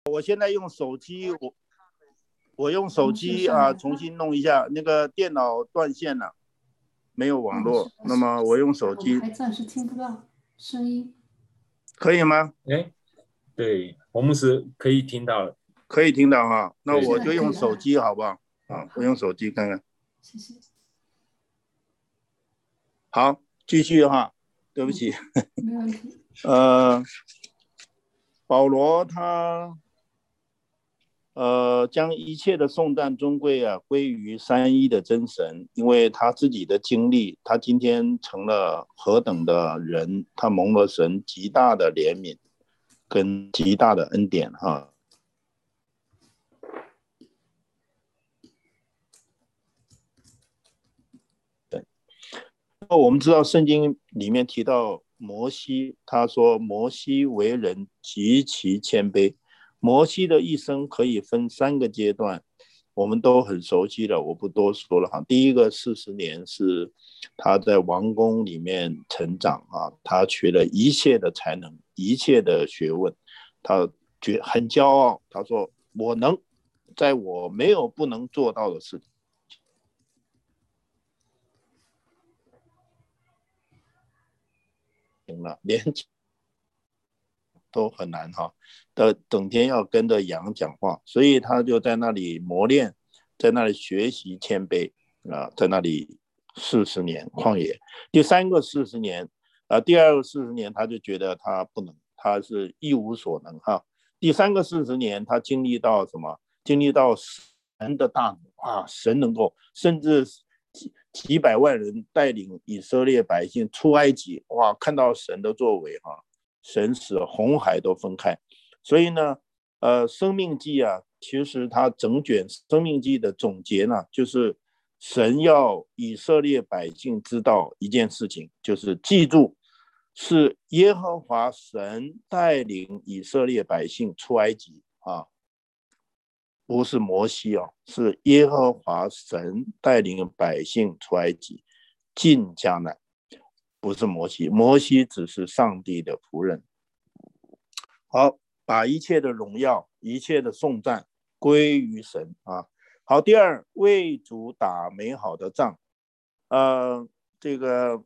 我现在用手机，我用手机啊，重新弄一下，那个电脑断线了，没有网络。那么我用手机， 还暂时听不到声音。 可以吗？ 哎，对，红牧师可以听到。 可以听到哈，那对， 我就用手机好不好？啊，我用手机看看。 谢谢。 好，继续哈，对不起。 没问题。 保罗他将一切的颂赞尊贵啊归于三一的真神，因为他自己的经历，他今天成了何等的人，他蒙了神极大的怜悯跟极大的恩典哈。对，那我们知道圣经里面提到摩西，他说摩西为人极其谦卑。摩西的一生可以分3个阶段，我们都很熟悉了，我不多说了哈。第一个40年是他在王宫里面成长啊，他学了一切的才能，一切的学问，他很骄傲，他说我能，在我没有不能做到的事情了，连都很难哈，整天要跟着羊讲话，所以他就在那里磨练，在那里学习谦卑啊，在那里40年旷野。第3个40年第2个40年他就觉得他不能，他是一无所能哈。第3个40年他经历到什么？经历到神的大能啊，神能够甚至几百万人带领以色列百姓出埃及，哇，看到神的作为哈。神使红海都分开，所以呢，生命记啊，其实它整卷生命记的总结呢，就是神要以色列百姓知道一件事情，就是记住，是耶和华神带领以色列百姓出埃及啊，不是摩西哦，是耶和华神带领百姓出埃及，进迦南。不是摩西，摩西只是上帝的仆人。好，把一切的荣耀、一切的颂赞归于神啊。好，第2，为主打美好的仗。这个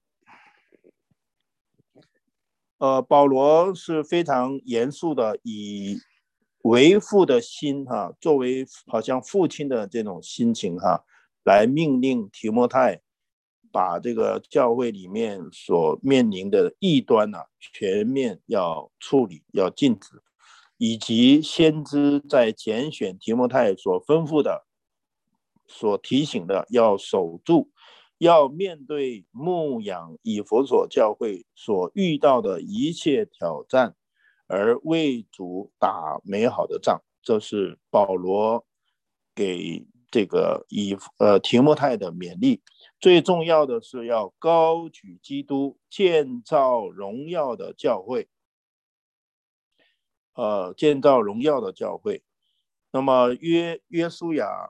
保罗是非常严肃的，以为父的心哈，作为好像父亲的这种心情哈，来命令提摩太把这个教会里面所面临的异端全面要处理，要禁止，以及先知在拣选提摩太所吩咐的、所提醒的要守住，要面对牧养以弗所教会所遇到的一切挑战，而为主打美好的仗。这是保罗给这个提摩太的勉励。最重要的是要高举基督，建造荣耀的教会，建造荣耀的教会。那么约书亚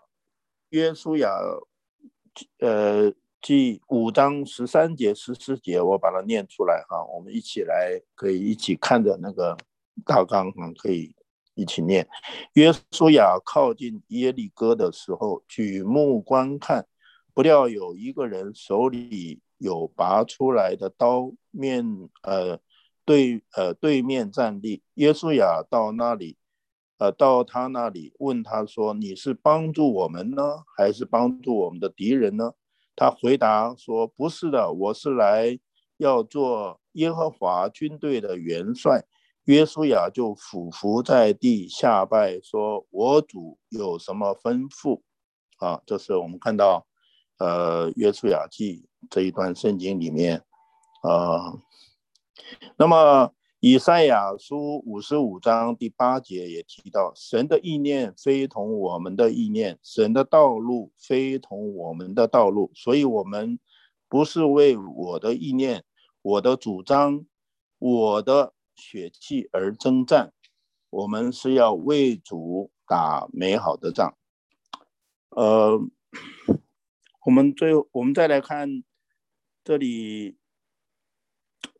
记5章13节14节，我把它念出来哈，我们一起来，可以一起看着那个大纲可以一起念。约书亚靠近耶利哥的时候，举目观看，不料有一个人手里有拔出来的刀对面站立。约书亚到他那里问他说：“你是帮助我们呢，还是帮助我们的敌人呢？”他回答说：“不是的，我是来要做耶和华军队的元帅。”约书亚就俯伏在地下拜说：“我主有什么吩咐？”啊，这是我们看到约书亚记这一段圣经里面那么以赛亚书55章第8节也提到，神的意念非同我们的意念，神的道路非同我们的道路，所以我们不是为我的意念、我的主张、我的血气而征战，我们是要为主打美好的仗。我们再来看这里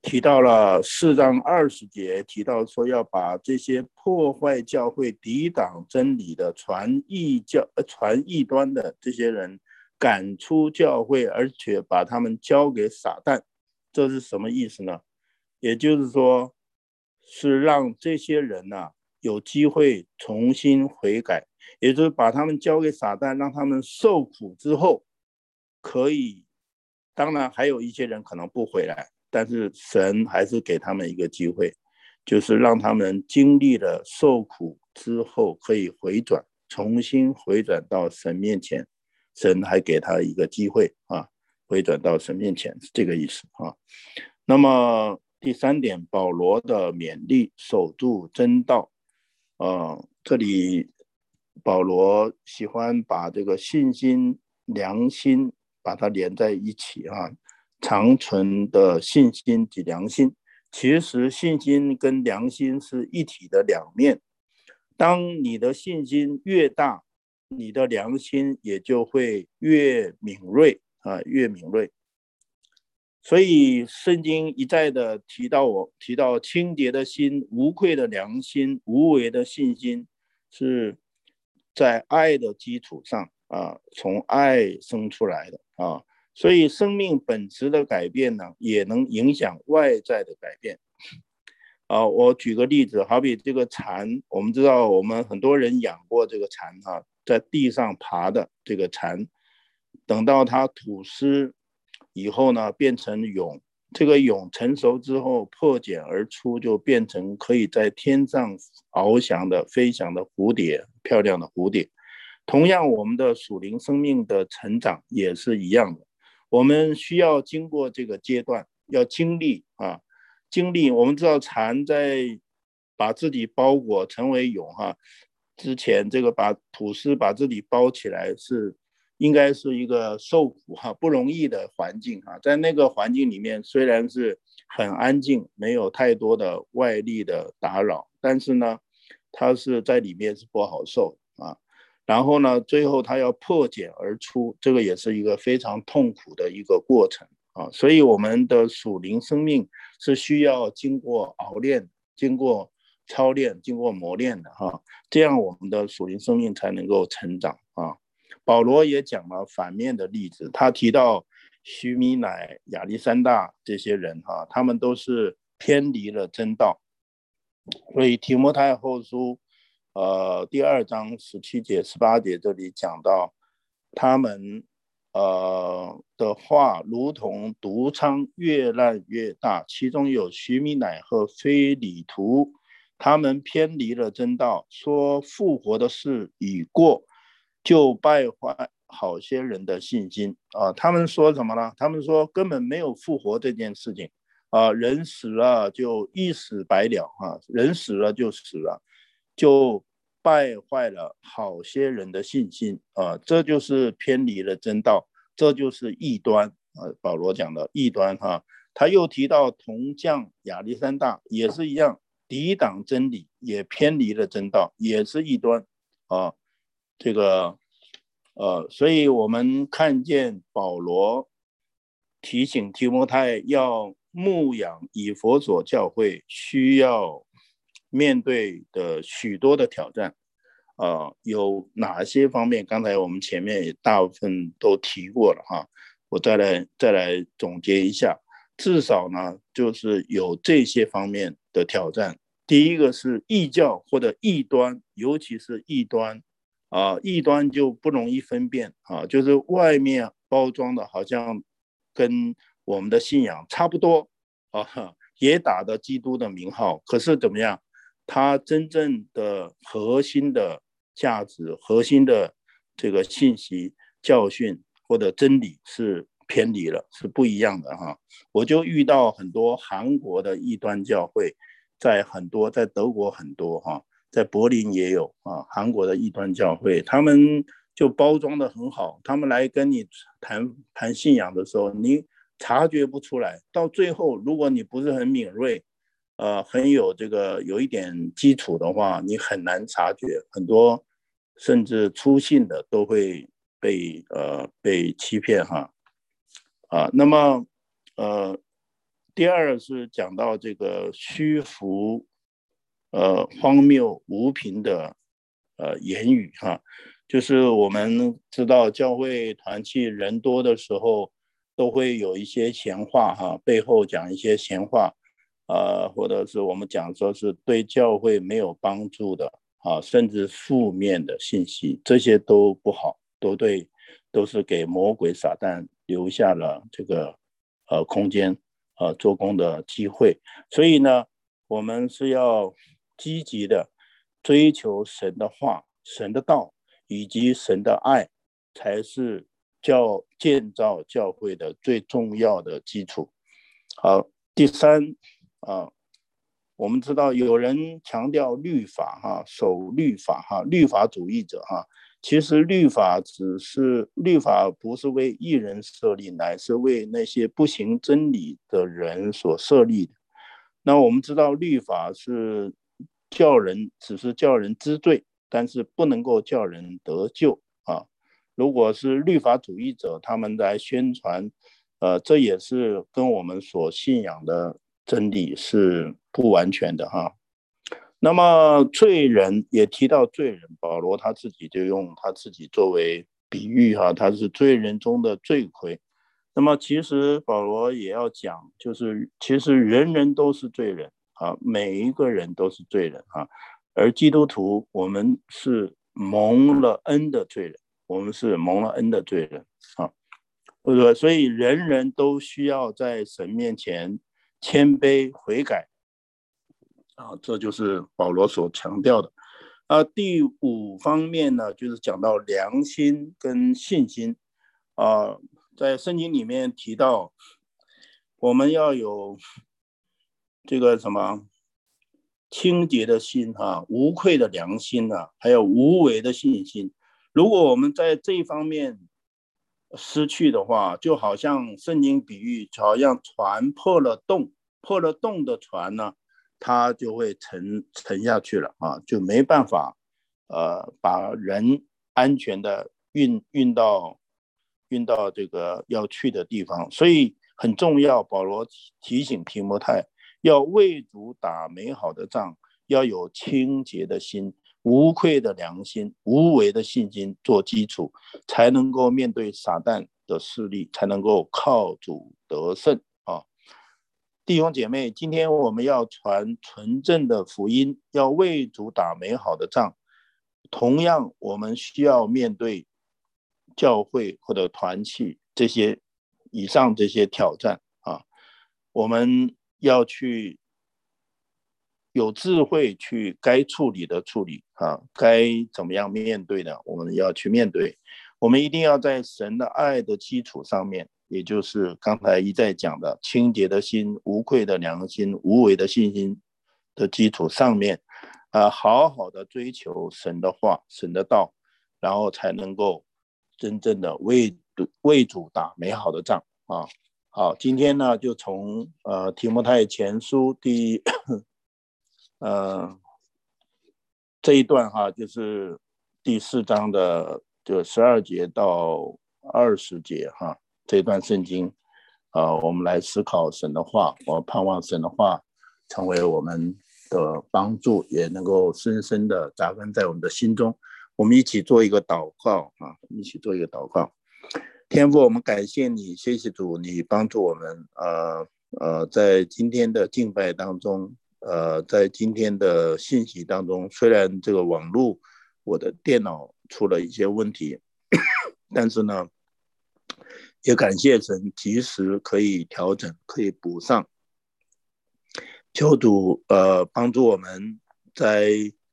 提到了4章20节，提到说要把这些破坏教会、抵挡真理的传异端的这些人赶出教会，而且把他们交给撒旦。这是什么意思呢？也就是说，是让这些人有机会重新悔改，也就是把他们交给撒旦，让他们受苦之后可以，当然还有一些人可能不回来，但是神还是给他们一个机会，就是让他们经历了受苦之后可以回转，重新回转到神面前，神还给他一个机会回转到神面前，是这个意思那么第3点，保罗的勉励，守住真道。这里保罗喜欢把这个信心、良心把它连在一起长存的信心及良心。其实信心跟良心是一体的两面。当你的信心越大，你的良心也就会越敏锐越敏锐。所以圣经一再的提到清洁的心、无愧的良心、无为的信心，是在爱的基础上从爱生出来的所以生命本质的改变呢，也能影响外在的改变我举个例子，好比这个蝉，我们知道我们很多人养过这个蝉在地上爬的这个蝉，等到它吐丝以后呢，变成蛹，这个蛹成熟之后破茧而出，就变成可以在天上翱翔的飞翔的蝴蝶，漂亮的蝴蝶。同样我们的属灵生命的成长也是一样的，我们需要经过这个阶段，要经历我们知道蝉在把自己包裹成为蛹之前这个把吐丝把自己包起来是应该是一个受苦不容易的环境在那个环境里面虽然是很安静，没有太多的外力的打扰，但是呢它是在里面是不好受然后呢最后它要破茧而出，这个也是一个非常痛苦的一个过程所以我们的属灵生命是需要经过熬炼、经过操练、经过磨练的这样我们的属灵生命才能够成长保罗也讲了反面的例子，他提到许米乃、亚历山大这些人他们都是偏离了真道，所以提摩太后书第2章17节、18节这里讲到他们的话如同毒疮越烂越大，其中有许米乃和非里图，他们偏离了真道，说复活的事已过，就败坏好些人的信心他们说什么呢？他们说根本没有复活这件事情人死了就一死百了人死了就死了，就败坏了好些人的信心这就是偏离了真道，这就是异端保罗讲的异端他又提到铜匠亚历山大也是一样，抵挡真理，也偏离了真道，也是异端这个所以我们看见保罗提醒提摩太要牧养以弗所教会需要面对的许多的挑战有哪些方面？刚才我们前面也大部分都提过了我再来总结一下，至少呢就是有这些方面的挑战。第一个是异教或者异端，尤其是异端异端就不容易分辨就是外面包装的好像跟我们的信仰差不多也打着基督的名号，可是怎么样？它真正的核心的价值、核心的这个信息、教训或者真理是偏离了，是不一样的我就遇到很多韩国的异端教会，在德国很多在柏林也有韩国的异端教会，他们就包装的很好，他们来跟你谈信仰的时候，你察觉不出来，到最后如果你不是很敏锐很有一点基础的话，你很难察觉，很多甚至初信的都会被欺骗那么第二是讲到这个虚浮荒谬无凭的言语哈，就是我们知道教会团契人多的时候都会有一些闲话哈，背后讲一些闲话，或者是我们讲说是对教会没有帮助的啊，甚至负面的信息，这些都不好，都是给魔鬼撒旦留下了这个空间做工的机会。所以呢，我们是要积极的追求神的话、神的道以及神的爱，才是建造教会的最重要的基础。好，第三我们知道有人强调律法哈，守律法哈，律法主义者哈，其实律法不是为义人设立，乃是为那些不行真理的人所设立的。那我们知道律法是只是叫人知罪，但是不能够叫人得救啊。如果是律法主义者，他们来宣传，这也是跟我们所信仰的真理是不完全的哈。那么罪人也提到罪人，保罗他自己就用他自己作为比喻哈，他是罪人中的罪魁。那么其实保罗也要讲，就是其实人人都是罪人啊，每一个人都是罪人啊。而基督徒我们是蒙了恩的罪人，我们是蒙了恩的罪人啊。所以人人都需要在神面前谦卑悔改啊，这就是保罗所强调的。第五方面呢，就是讲到良心跟信心啊，在圣经里面提到，我们要有这个什么清洁的心哈，无愧的良心啊，还有无为的信心。如果我们在这一方面失去的话，就好像圣经比喻，好像船破了洞的船呢，它就会沉下去了啊，就没办法把人安全的运到这个要去的地方。所以很重要，保罗提醒提摩太要为主打美好的仗，要有清洁的心，无愧的良心，无为的信心做基础，才能够面对撒旦的势力，才能够靠主得胜啊！弟兄姐妹，今天我们要传纯正的福音，要为主打美好的仗。同样，我们需要面对教会或者团契以上这些挑战啊，我们要去有智慧去该处理的处理啊，该怎么样面对的，我们要去面对。我们一定要在神的爱的基础上面，也就是刚才一再讲的清洁的心、无愧的良心、无为的信心的基础上面，好好的追求神的话、神的道，然后才能够真正的为主打美好的仗啊。好，今天呢就从提摩太前书这一段哈，就是第4章的就12节到20节哈，这一段圣经我们来思考神的话，我盼望神的话成为我们的帮助，也能够深深的扎根在我们的心中。我们一起做一个祷告啊，一起做一个祷告。天父，我们感谢你，谢谢主，你帮助我们在今天的敬拜当中，在今天的信息当中，虽然这个网络我的电脑出了一些问题，但是呢，也感谢神及时可以调整，可以补上。求主帮助我们在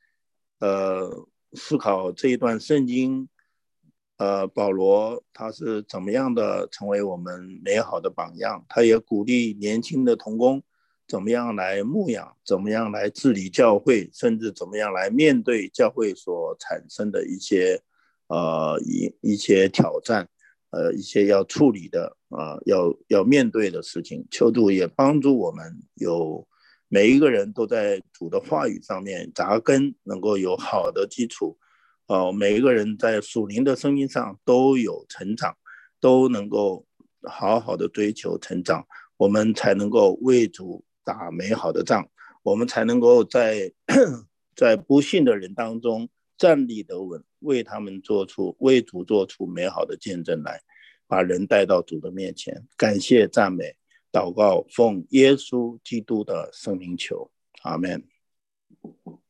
思考这一段圣经，保罗他是怎么样的成为我们美好的榜样，他也鼓励年轻的同工怎么样来牧养，怎么样来治理教会，甚至怎么样来面对教会所产生的一些挑战，一些要处理的要面对的事情。求主也帮助我们每一个人都在主的话语上面扎根，能够有好的基础。每一个人在属灵的生命上都有成长，都能够好好的追求成长。 我们才能够为主打美好的仗，我们才能够在不幸的人当中站立得稳，为主做出美好的见证来，把人带到主的面前。感谢赞美祷告，奉耶稣基督的圣名求，阿们。